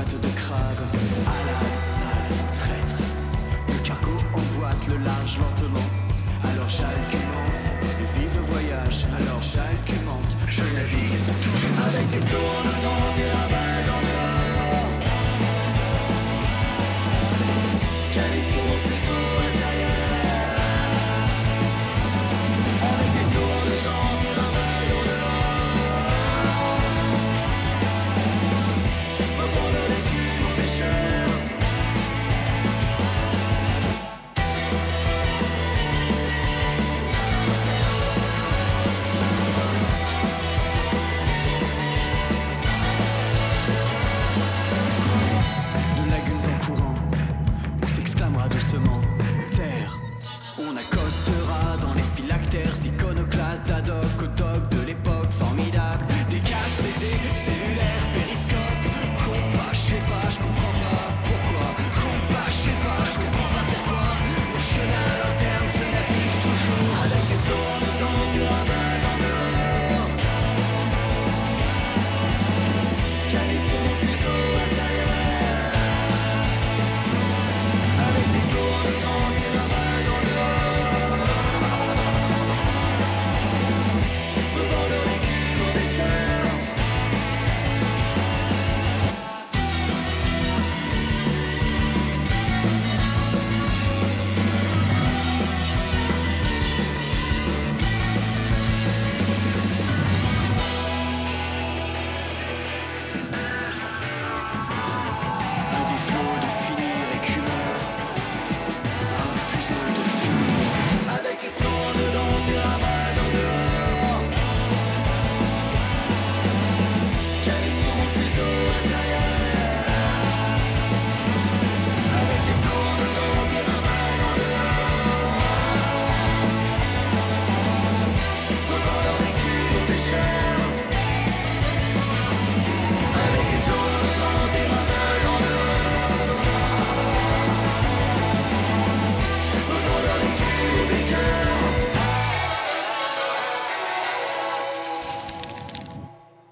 boîte de crabe à la salle traître. Le cargo emboîte le large lentement. Alors j'alcumente, vive le voyage. Alors j'alcumente, je navigue toujours avec des flots en dedans et la vague en dehors. Calé sur mon fuseau intérieur. Avec des flots en dedans et la vague en dehors. Au fond de l'écume, mon pêcheur. De lagunes en courant, on s'exclamera doucement terre. On accostera dans les phylactères, iconoclastes, d'Adoc au doc de l'époque formidable. Des casques, des cellulaires, périscopes. Compas, je sais pas, je comprends pas pourquoi. Compas, je sais pas, je comprends pas pourquoi. Au chenal interne se navigue toujours avec des flots en dedans, du ravin en dehors. Calé sur